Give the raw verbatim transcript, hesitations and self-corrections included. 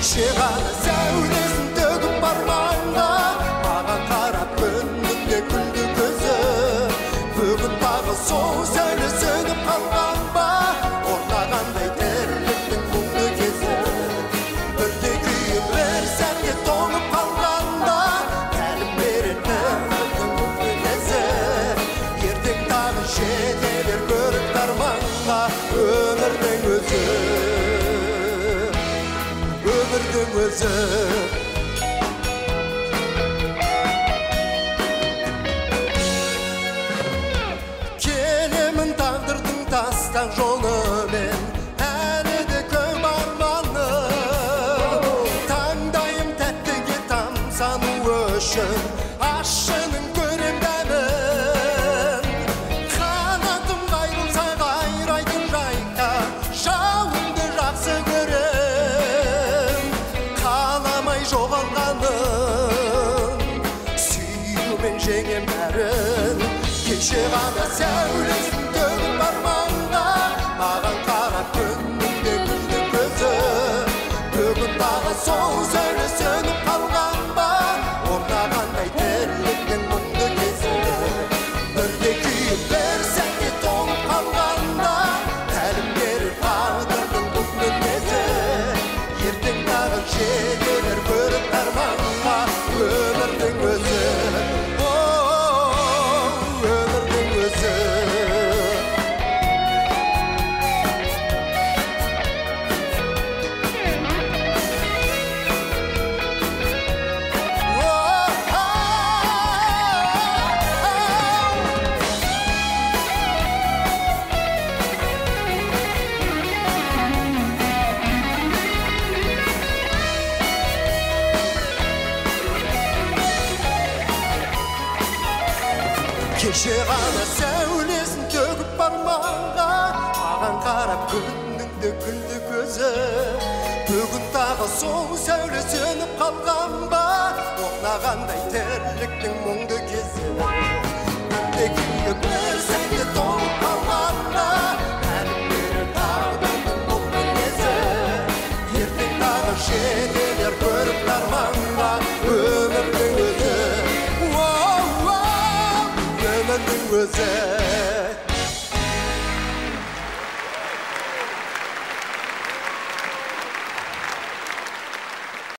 кеше ғана сәулесін төгіп бармаңға маған қарап күнінде күлді көзі бүгін тағы сол сәуле сөніп қалған ба ортағандай тірліктің мұңды кезі бірде күйіп бір сәтке тоңып қалғанда тәлім беретін мұңды кезі ертең тағы жете бер көрік арманға өмірдің өзі өмірдің өзі келемін тағдырдың тастақ жолымен әлі де көп арманым таңдайым тәттіге тамсану үшін ашының көрем дәмін қанатым қайрылса қайрайтын жайқа жауымды жақсы көрем қаламай жоғалғанын сүюмен жеңем бәрін кеше ғана сәулесін төгіп арманда маған қарап күнінде күлді көзі бүгін тағы сол сәуле сөніп қалған ба орнағандай тірліктің мұңды кезі бірде күйіп бір сәтке тоңып қалғанда тәлім берер тағдырдың бұл мінезі ертең тағы жетелер көріп арманға өмірдің өзі кеше ғана сәулесін төгіп барманға маған қарап күніңді күлді көзі бүгін тағы сол сәуле сөніп қалған ба орнағандай тірліктің мұңды кезі бірде күйіп бір сәтке тоңып қалғанда тәлім берер тағдырдың бұл мінезі ертең тағы жетелер көріп арманға өмірдің өзі өмірдің өзі